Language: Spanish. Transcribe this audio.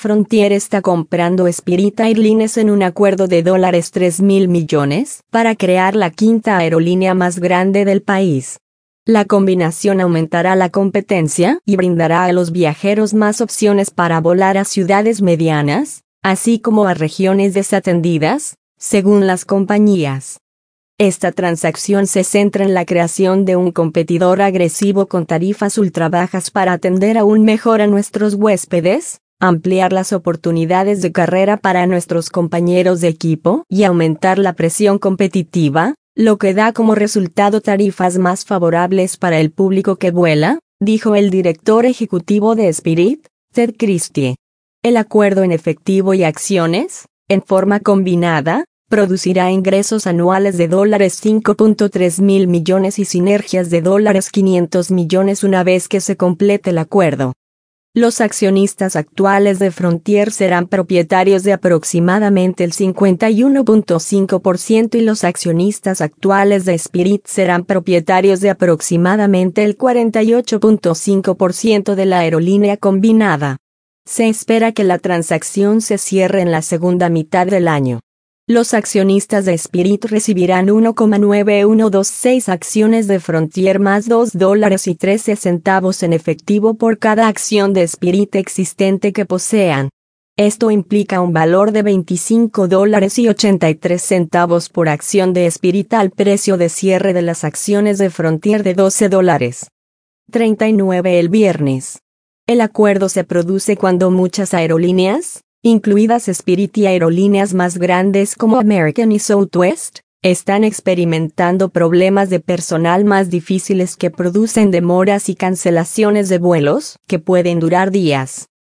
Frontier está comprando Spirit Airlines en un acuerdo de $3.000 millones para crear la quinta aerolínea más grande del país. La combinación aumentará la competencia y brindará a los viajeros más opciones para volar a ciudades medianas, así como a regiones desatendidas, según las compañías. Esta transacción se centra en la creación de un competidor agresivo con tarifas ultra bajas para atender aún mejor a nuestros huéspedes, ampliar las oportunidades de carrera para nuestros compañeros de equipo y aumentar la presión competitiva, lo que da como resultado tarifas más favorables para el público que vuela, dijo el director ejecutivo de Spirit, Ted Christie. El acuerdo en efectivo y acciones, en forma combinada, producirá ingresos anuales de $5.3 mil millones y sinergias de $500 millones una vez que se complete el acuerdo. Los accionistas actuales de Frontier serán propietarios de aproximadamente el 51.5% y los accionistas actuales de Spirit serán propietarios de aproximadamente el 48.5% de la aerolínea combinada. Se espera que la transacción se cierre en la segunda mitad del año. Los accionistas de Spirit recibirán 1,9126 acciones de Frontier más $2.13 en efectivo por cada acción de Spirit existente que posean. Esto implica un valor de $25.83 por acción de Spirit al precio de cierre de las acciones de Frontier de $12.39 el viernes. El acuerdo se produce cuando muchas aerolíneas, incluidas Spirit y aerolíneas más grandes como American y Southwest, están experimentando problemas de personal más difíciles que producen demoras y cancelaciones de vuelos que pueden durar días.